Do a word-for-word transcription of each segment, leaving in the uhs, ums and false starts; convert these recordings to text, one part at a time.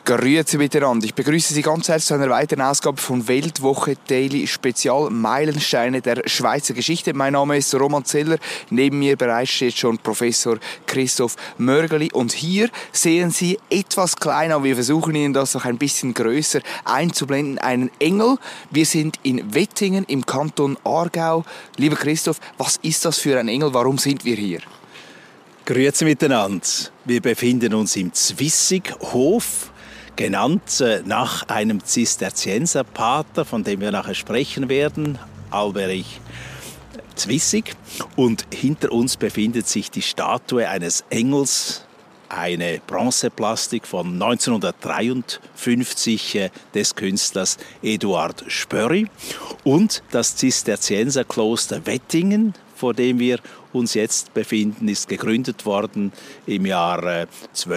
Grüezi miteinander. Ich begrüße Sie ganz herzlich zu einer weiteren Ausgabe von Weltwoche Daily Spezial Meilensteine der Schweizer Geschichte. Mein Name ist Roman Zeller. Neben mir bereits steht schon Professor Christoph Mörgeli. Und hier sehen Sie etwas kleiner, wir versuchen Ihnen das noch ein bisschen größer einzublenden, einen Engel. Wir sind in Wettingen im Kanton Aargau. Lieber Christoph, was ist das für ein Engel? Warum sind wir hier? Grüezi miteinander. Wir befinden uns im Zwissighof, genannt nach einem Zisterzienserpater, von dem wir nachher sprechen werden, Alberich Zwissig. Und hinter uns befindet sich die Statue eines Engels, eine Bronzeplastik von neunzehnhundertdreiundfünfzig äh, des Künstlers Eduard Spörri. Und das Zisterzienserkloster Wettingen, vor dem wir uns jetzt befinden, ist gegründet worden im Jahr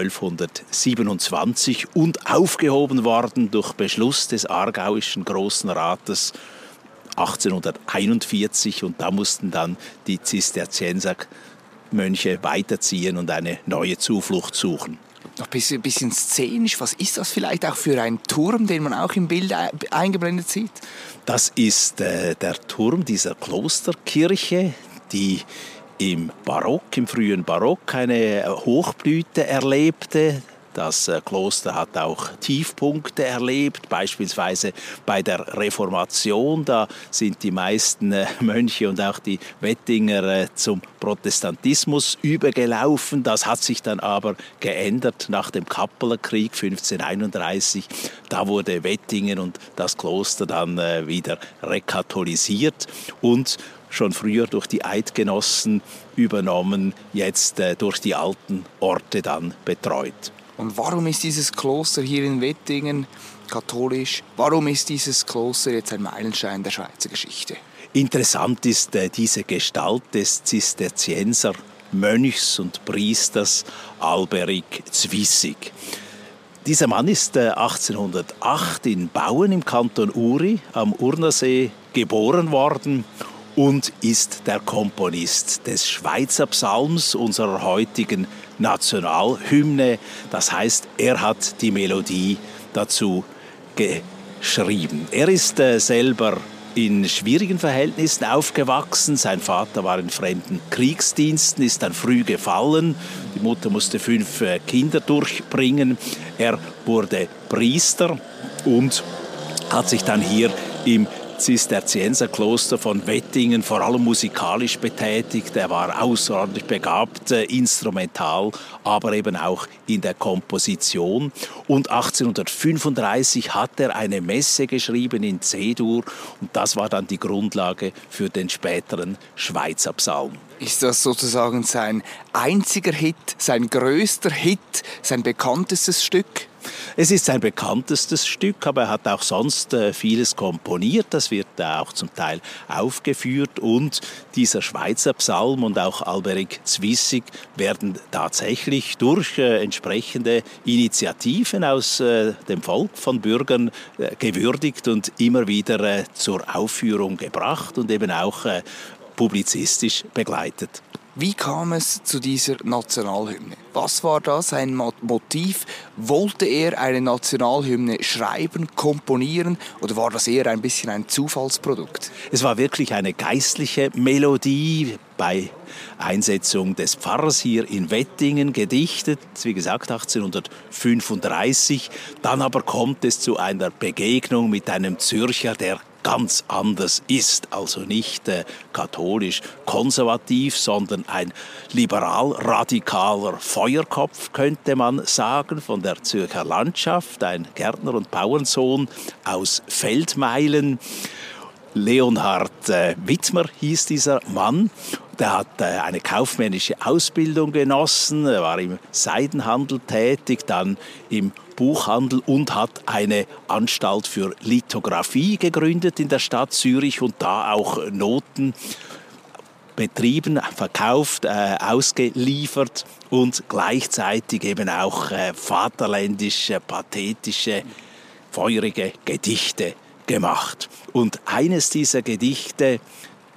zwölfhundertsiebenundzwanzig und aufgehoben worden durch Beschluss des Aargauischen Großen Rates achtzehnhunderteinundvierzig. Und da mussten dann die Zisterziensermönche weiterziehen und eine neue Zuflucht suchen. Noch ein bisschen, bisschen szenisch. Was ist das vielleicht auch für ein Turm, den man auch im Bild eingeblendet sieht? Das ist äh, der Turm dieser Klosterkirche, die im Barock, im frühen Barock eine Hochblüte erlebte. Das Kloster hat auch Tiefpunkte erlebt, beispielsweise bei der Reformation. Da sind die meisten Mönche und auch die Wettinger zum Protestantismus übergelaufen. Das hat sich dann aber geändert nach dem Kappelerkrieg fünfzehnhunderteinunddreißig. Da wurde Wettingen und das Kloster dann wieder rekatholisiert und schon früher durch die Eidgenossen übernommen, jetzt äh, durch die alten Orte dann betreut. Und warum ist dieses Kloster hier in Wettingen katholisch? Warum ist dieses Kloster jetzt ein Meilenstein der Schweizer Geschichte? Interessant ist äh, diese Gestalt des Zisterzienser Mönchs und Priesters Alberich Zwissig. Dieser Mann ist äh, achtzehnhundertacht in Bauen im Kanton Uri am Urnersee geboren worden und ist der Komponist des Schweizer Psalms, unserer heutigen Nationalhymne. Das heißt, er hat die Melodie dazu geschrieben. Er ist äh, selber in schwierigen Verhältnissen aufgewachsen. Sein Vater war in fremden Kriegsdiensten, ist dann früh gefallen. Die Mutter musste fünf äh, Kinder durchbringen. Er wurde Priester und hat sich dann hier im Zisterzienserkloster von Wettingen vor allem musikalisch betätigt. Er war außerordentlich begabt, äh, instrumental, aber eben auch in der Komposition. Und achtzehnhundertfünfunddreißig hat er eine Messe geschrieben in C-Dur und das war dann die Grundlage für den späteren Schweizer Psalm. Ist das sozusagen sein einziger Hit, sein größter Hit, sein bekanntestes Stück? Es ist sein bekanntestes Stück, aber er hat auch sonst äh, vieles komponiert. Das wird äh, auch zum Teil aufgeführt. Und dieser Schweizer Psalm und auch Alberich Zwissig werden tatsächlich durch äh, entsprechende Initiativen aus äh, dem Volk von Bürgern äh, gewürdigt und immer wieder äh, zur Aufführung gebracht und eben auch äh, publizistisch begleitet. Wie kam es zu dieser Nationalhymne? Was war da sein Motiv? Wollte er eine Nationalhymne schreiben, komponieren oder war das eher ein bisschen ein Zufallsprodukt? Es war wirklich eine geistliche Melodie, bei Einsetzung des Pfarrers hier in Wettingen gedichtet, wie gesagt achtzehnhundertfünfunddreißig. Dann aber kommt es zu einer Begegnung mit einem Zürcher, der ganz anders ist, also nicht äh, katholisch-konservativ, sondern ein liberal-radikaler Feuerkopf, könnte man sagen, von der Zürcher Landschaft, ein Gärtner und Bauernsohn aus Feldmeilen. Leonhard äh, Wittmer hieß dieser Mann. Der hat äh, eine kaufmännische Ausbildung genossen, er war im Seidenhandel tätig, dann im Buchhandel und hat eine Anstalt für Lithografie gegründet in der Stadt Zürich und da auch Noten betrieben, verkauft, äh, ausgeliefert und gleichzeitig eben auch äh, vaterländische, pathetische, feurige Gedichte gemacht. Und eines dieser Gedichte,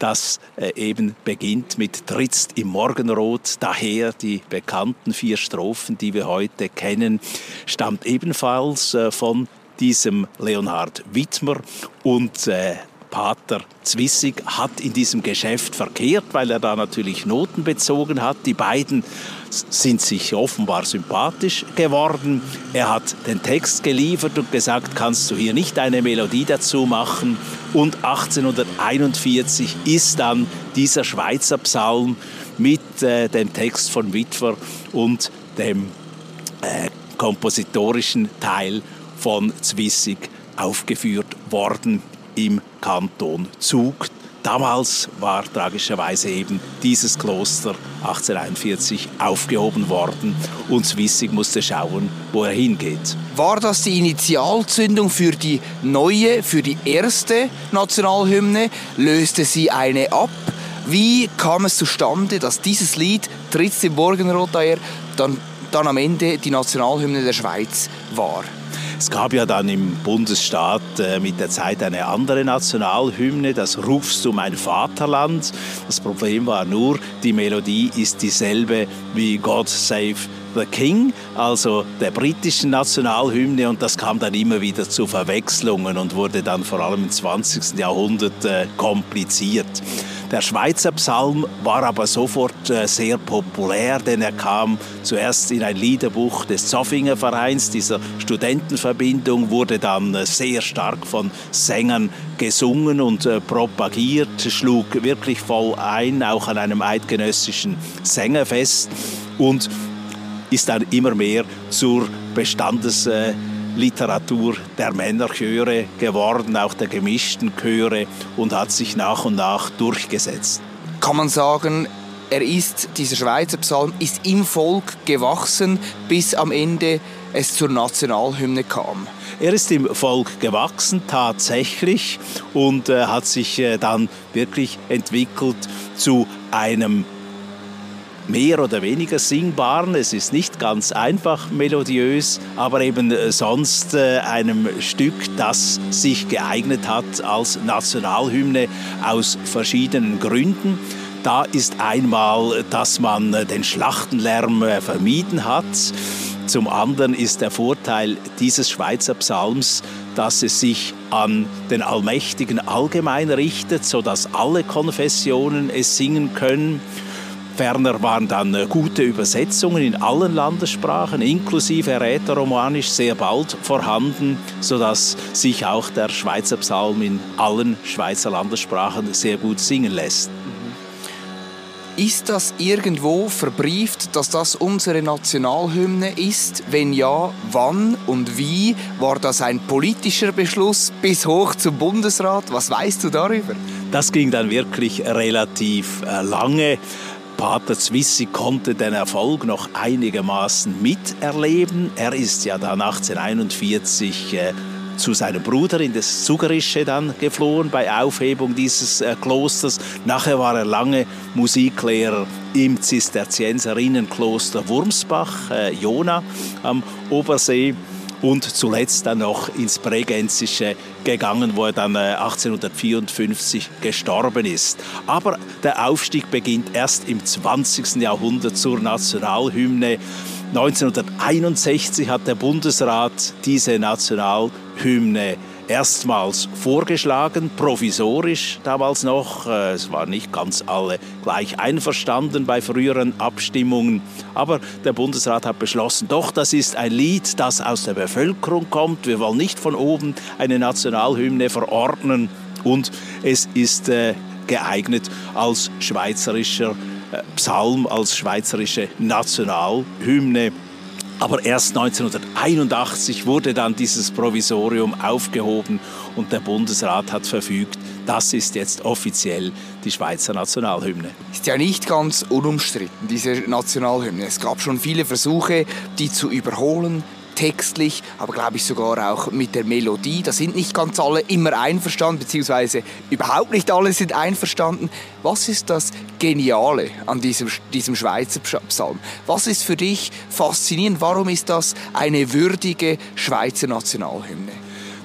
das äh, eben beginnt mit Trittst im Morgenrot, daher die bekannten vier Strophen, die wir heute kennen, stammt ebenfalls äh, von diesem Leonhard Widmer und äh, Pater Zwissig hat in diesem Geschäft verkehrt, weil er da natürlich Noten bezogen hat. Die beiden sind sich offenbar sympathisch geworden. Er hat den Text geliefert und gesagt, kannst du hier nicht eine Melodie dazu machen? Und achtzehnhunderteinundvierzig ist dann dieser Schweizer Psalm mit äh, dem Text von Widmer und dem äh, kompositorischen Teil von Zwissig aufgeführt worden im Kanton Zug. Damals war tragischerweise eben dieses Kloster achtzehnhunderteinundvierzig aufgehoben worden und Zwissig musste schauen, wo er hingeht. War das die Initialzündung für die neue, für die erste Nationalhymne? Löste sie eine ab? Wie kam es zustande, dass dieses Lied Trittst im Morgenrot daher dann, dann am Ende die Nationalhymne der Schweiz war? Es gab ja dann im Bundesstaat äh, mit der Zeit eine andere Nationalhymne, das Rufst du mein Vaterland. Das Problem war nur, die Melodie ist dieselbe wie God Save the King, also der britischen Nationalhymne, und das kam dann immer wieder zu Verwechslungen und wurde dann vor allem im zwanzigsten Jahrhundert äh, kompliziert. Der Schweizer Psalm war aber sofort äh, sehr populär, denn er kam zuerst in ein Liederbuch des Zoffinger Vereins, dieser Studentenverbindung, wurde dann äh, sehr stark von Sängern gesungen und äh, propagiert, schlug wirklich voll ein, auch an einem eidgenössischen Sängerfest, und ist dann immer mehr zur Bestandesliteratur der Männerchöre geworden, auch der gemischten Chöre, und hat sich nach und nach durchgesetzt. Kann man sagen, er ist, dieser Schweizer Psalm ist im Volk gewachsen, bis am Ende es zur Nationalhymne kam? Er ist im Volk gewachsen, tatsächlich, und äh, hat sich äh, dann wirklich entwickelt zu einem mehr oder weniger singbaren, es ist nicht ganz einfach melodiös, aber eben sonst äh, einem Stück, das sich geeignet hat als Nationalhymne aus verschiedenen Gründen. Da ist einmal, dass man den Schlachtenlärm äh, vermieden hat. Zum anderen ist der Vorteil dieses Schweizer Psalms, dass es sich an den Allmächtigen allgemein richtet, sodass alle Konfessionen es singen können. Ferner waren dann gute Übersetzungen in allen Landessprachen, inklusive Rätoromanisch, sehr bald vorhanden, sodass sich auch der Schweizer Psalm in allen Schweizer Landessprachen sehr gut singen lässt. Ist das irgendwo verbrieft, dass das unsere Nationalhymne ist? Wenn ja, wann und wie? War das ein politischer Beschluss bis hoch zum Bundesrat? Was weißt du darüber? Das ging dann wirklich relativ äh, lange. Pater Zwissig konnte den Erfolg noch einigermaßen miterleben. Er ist ja dann achtzehnhunderteinundvierzig äh, zu seinem Bruder in das Zugerische dann geflohen bei Aufhebung dieses äh, Klosters. Nachher war er lange Musiklehrer im Zisterzienserinnenkloster Wurmsbach, äh, Jona am Obersee. Und zuletzt dann noch ins Bregenzische gegangen, wo er dann achtzehnhundertvierundfünfzig gestorben ist. Aber der Aufstieg beginnt erst im zwanzigsten Jahrhundert zur Nationalhymne. neunzehnhunderteinundsechzig hat der Bundesrat diese Nationalhymne erstmals vorgeschlagen, provisorisch damals noch. Es waren nicht ganz alle gleich einverstanden bei früheren Abstimmungen. Aber der Bundesrat hat beschlossen, doch, das ist ein Lied, das aus der Bevölkerung kommt. Wir wollen nicht von oben eine Nationalhymne verordnen. Und es ist äh, geeignet als schweizerischer äh, Psalm, als schweizerische Nationalhymne. Aber erst neunzehnhunderteinundachtzig wurde dann dieses Provisorium aufgehoben und der Bundesrat hat verfügt, das ist jetzt offiziell die Schweizer Nationalhymne. Ist ja nicht ganz unumstritten, diese Nationalhymne. Es gab schon viele Versuche, die zu überholen, textlich, aber glaube ich sogar auch mit der Melodie. Da sind nicht ganz alle immer einverstanden, beziehungsweise überhaupt nicht alle sind einverstanden. Was ist das Geniale an diesem, diesem Schweizer Psalm? Was ist für dich faszinierend? Warum ist das eine würdige Schweizer Nationalhymne?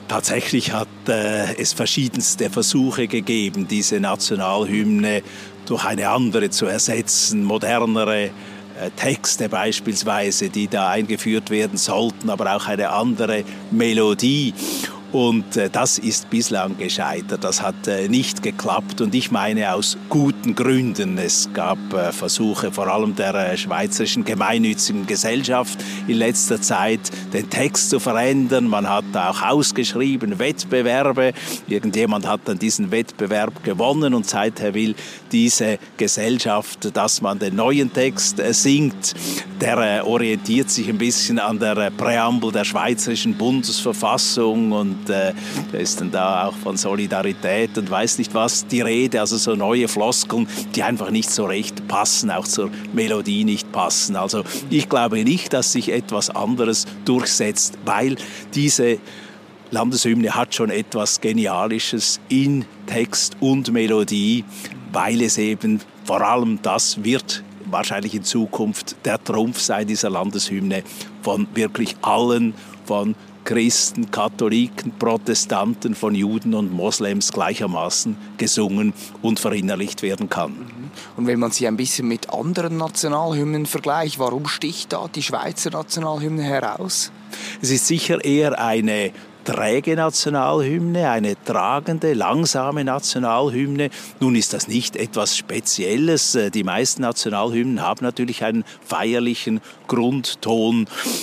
Tatsächlich hat äh, es verschiedenste Versuche gegeben, diese Nationalhymne durch eine andere zu ersetzen, modernere äh, Texte beispielsweise, die da eingeführt werden sollten, aber auch eine andere Melodie. Und äh, das ist bislang gescheitert, das hat äh, nicht geklappt und ich meine aus guten Gründen. Es gab äh, Versuche vor allem der äh, Schweizerischen Gemeinnützigen Gesellschaft in letzter Zeit, den Text zu verändern. Man hat auch ausgeschrieben Wettbewerbe, irgendjemand hat dann diesen Wettbewerb gewonnen und seither will diese Gesellschaft, dass man den neuen Text äh, singt. Der äh, orientiert sich ein bisschen an der äh, Präambel der Schweizerischen Bundesverfassung und Und äh, da ist dann da auch von Solidarität und weiß nicht was die Rede, also so neue Floskeln, die einfach nicht so recht passen, auch zur Melodie nicht passen. Also ich glaube nicht, dass sich etwas anderes durchsetzt, weil diese Landeshymne hat schon etwas Genialisches in Text und Melodie, weil es eben vor allem das wird wahrscheinlich in Zukunft der Trumpf sein dieser Landeshymne von wirklich allen, von Christen, Katholiken, Protestanten, von Juden und Moslems gleichermaßen gesungen und verinnerlicht werden kann. Und wenn man sie ein bisschen mit anderen Nationalhymnen vergleicht, warum sticht da die Schweizer Nationalhymne heraus? Es ist sicher eher eine träge Nationalhymne, eine tragende, langsame Nationalhymne. Nun ist das nicht etwas Spezielles. Die meisten Nationalhymnen haben natürlich einen feierlichen Grundton.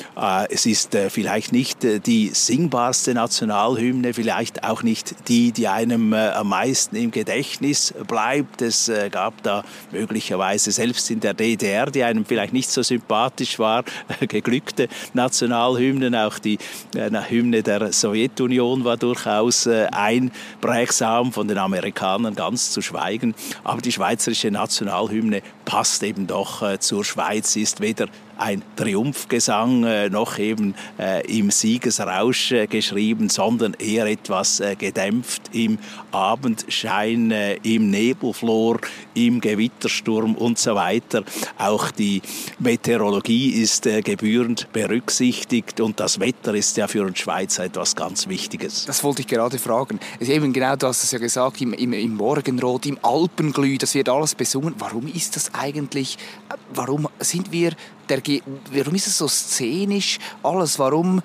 Es ist vielleicht nicht die singbarste Nationalhymne, vielleicht auch nicht die, die einem am meisten im Gedächtnis bleibt. Es gab da möglicherweise selbst in der D D R, die einem vielleicht nicht so sympathisch war, geglückte Nationalhymnen. Auch die Hymne der Sowjetunion war durchaus einprägsam, von den Amerikanern ganz zu schweigen. Aber die schweizerische Nationalhymne passt eben doch zur Schweiz, ist weder ein Triumphgesang, äh, noch eben äh, im Siegesrausch äh, geschrieben, sondern eher etwas äh, gedämpft im Abendschein, äh, im Nebelflor, im Gewittersturm und so weiter. Auch die Meteorologie ist äh, gebührend berücksichtigt und das Wetter ist ja für uns Schweizer etwas ganz Wichtiges. Das wollte ich gerade fragen. Es ist eben genau, du hast es ja gesagt, im, im, im Morgenrot, im Alpenglüh, das wird alles besungen. Warum ist das eigentlich, warum sind wir Der, warum ist es so szenisch alles? Warum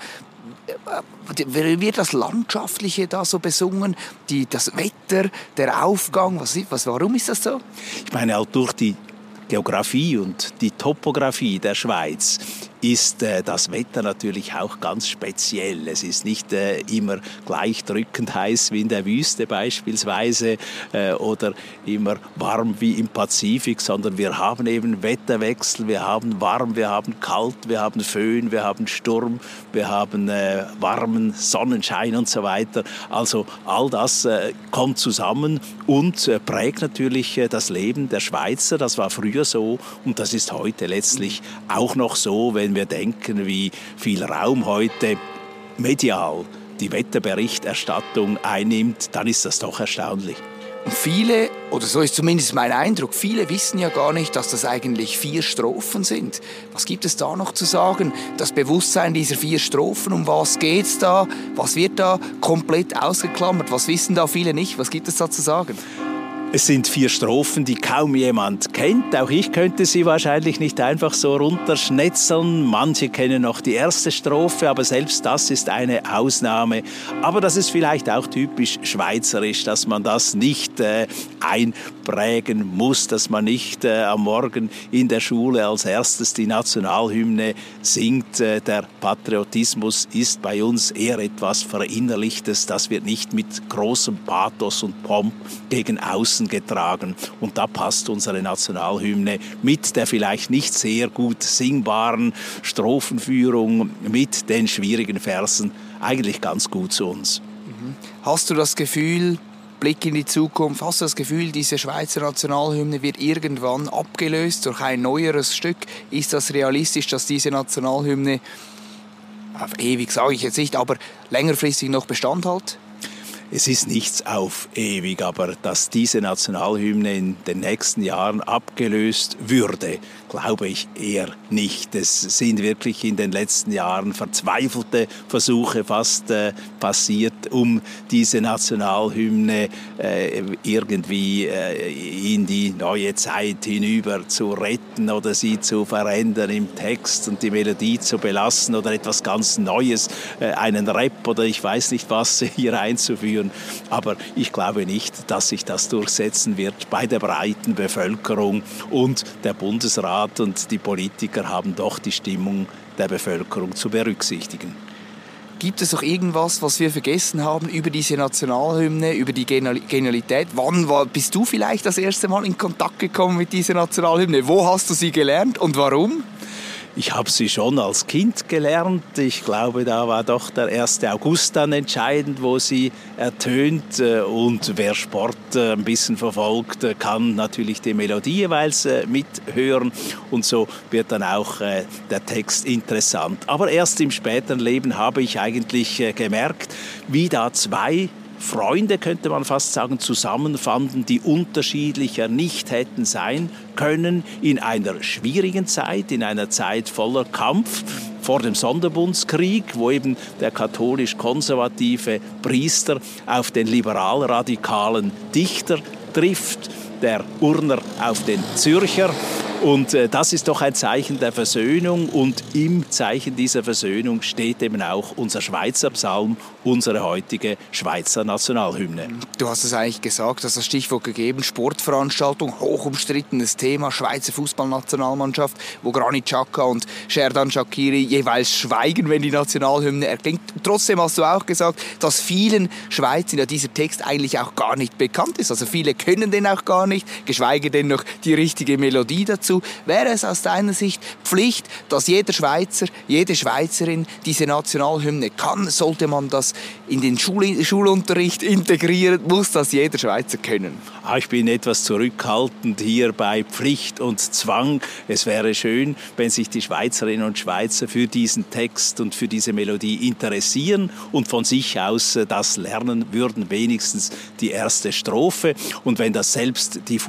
wird das Landschaftliche da so besungen? Die, das Wetter, der Aufgang, was, was, warum ist das so? Ich meine, auch durch die Geografie und die Topographie der Schweiz ist äh, das Wetter natürlich auch ganz speziell. Es ist nicht äh, immer gleich drückend heiß wie in der Wüste beispielsweise äh, oder immer warm wie im Pazifik, sondern wir haben eben Wetterwechsel, wir haben warm, wir haben kalt, wir haben Föhn, wir haben Sturm, wir haben äh, warmen Sonnenschein und so weiter. Also all das äh, kommt zusammen und äh, prägt natürlich äh, das Leben der Schweizer. Das war früher so und das ist heute letztlich auch noch so, wenn Wenn wir denken, wie viel Raum heute medial die Wetterberichterstattung einnimmt, dann ist das doch erstaunlich. Und viele, oder so ist zumindest mein Eindruck, viele wissen ja gar nicht, dass das eigentlich vier Strophen sind. Was gibt es da noch zu sagen? Das Bewusstsein dieser vier Strophen, um was geht's da? Was wird da komplett ausgeklammert? Was wissen da viele nicht? Was gibt es da zu sagen? Es sind vier Strophen, die kaum jemand kennt. Auch ich könnte sie wahrscheinlich nicht einfach so runterschnetzeln. Manche kennen noch die erste Strophe, aber selbst das ist eine Ausnahme. Aber das ist vielleicht auch typisch schweizerisch, dass man das nicht äh, einprägen muss, dass man nicht äh, am Morgen in der Schule als erstes die Nationalhymne singt. Äh, der Patriotismus ist bei uns eher etwas Verinnerlichtes. Das wird nicht mit großem Pathos und Pomp gegen außen getragen. Und da passt unsere Nationalhymne mit der vielleicht nicht sehr gut singbaren Strophenführung, mit den schwierigen Versen eigentlich ganz gut zu uns. Hast du das Gefühl, Blick in die Zukunft, hast du das Gefühl, diese Schweizer Nationalhymne wird irgendwann abgelöst durch ein neueres Stück? Ist das realistisch, dass diese Nationalhymne, auf ewig sage ich jetzt nicht, aber längerfristig noch Bestand hat? Es ist nichts auf ewig, aber dass diese Nationalhymne in den nächsten Jahren abgelöst würde, glaube ich eher nicht. Es sind wirklich in den letzten Jahren verzweifelte Versuche fast äh, passiert, um diese Nationalhymne äh, irgendwie äh, in die neue Zeit hinüber zu retten oder sie zu verändern im Text und die Melodie zu belassen oder etwas ganz Neues, äh, einen Rap oder ich weiß nicht was hier einzuführen. Aber ich glaube nicht, dass sich das durchsetzen wird bei der breiten Bevölkerung. Und der Bundesrat und die Politiker haben doch die Stimmung der Bevölkerung zu berücksichtigen. Gibt es noch irgendwas, was wir vergessen haben über diese Nationalhymne, über die Genialität? Wann war, bist du vielleicht das erste Mal in Kontakt gekommen mit dieser Nationalhymne? Wo hast du sie gelernt und warum? Ich habe sie schon als Kind gelernt. Ich glaube, da war doch der erste August dann entscheidend, wo sie ertönt. Und wer Sport ein bisschen verfolgt, kann natürlich die Melodie jeweils mithören. Und so wird dann auch der Text interessant. Aber erst im späteren Leben habe ich eigentlich gemerkt, wie da zwei Freunde, könnte man fast sagen, zusammenfanden, die unterschiedlicher nicht hätten sein können in einer schwierigen Zeit, in einer Zeit voller Kampf vor dem Sonderbundskrieg, wo eben der katholisch-konservative Priester auf den liberal-radikalen Dichter trifft, der Urner auf den Zürcher. Und äh, das ist doch ein Zeichen der Versöhnung und im Zeichen dieser Versöhnung steht eben auch unser Schweizer Psalm, unsere heutige Schweizer Nationalhymne. Du hast es eigentlich gesagt, hast das Stichwort gegeben, Sportveranstaltung, hoch umstrittenes Thema, Schweizer Fußballnationalmannschaft, wo Granit Xhaka und Xherdan Shaqiri jeweils schweigen, wenn die Nationalhymne erklingt. Trotzdem hast du auch gesagt, dass vielen Schweizern ja dieser Text eigentlich auch gar nicht bekannt ist. Also viele können den auch gar nicht, geschweige denn noch die richtige Melodie dazu. Wäre es aus deiner Sicht Pflicht, dass jeder Schweizer, jede Schweizerin diese Nationalhymne kann? Sollte man das in den Schul- Schulunterricht integrieren? Muss das jeder Schweizer können? Ich bin etwas zurückhaltend hier bei Pflicht und Zwang. Es wäre schön, wenn sich die Schweizerinnen und Schweizer für diesen Text und für diese Melodie interessieren und von sich aus das lernen würden, wenigstens die erste Strophe. Und wenn das selbst die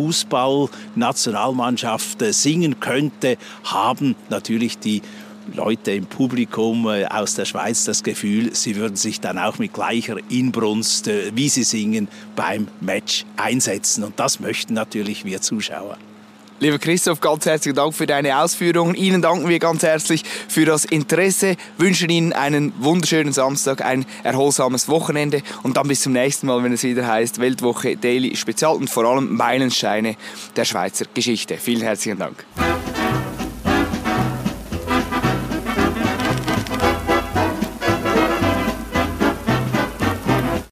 Fußballnationalmannschaft singen könnte, haben natürlich die Leute im Publikum aus der Schweiz das Gefühl, sie würden sich dann auch mit gleicher Inbrunst, wie sie singen, beim Match einsetzen. Und das möchten natürlich wir Zuschauer. Lieber Christoph, ganz herzlichen Dank für deine Ausführungen. Ihnen danken wir ganz herzlich für das Interesse, wünschen Ihnen einen wunderschönen Samstag, ein erholsames Wochenende und dann bis zum nächsten Mal, wenn es wieder heißt Weltwoche Daily Spezial und vor allem Meilensteine der Schweizer Geschichte. Vielen herzlichen Dank.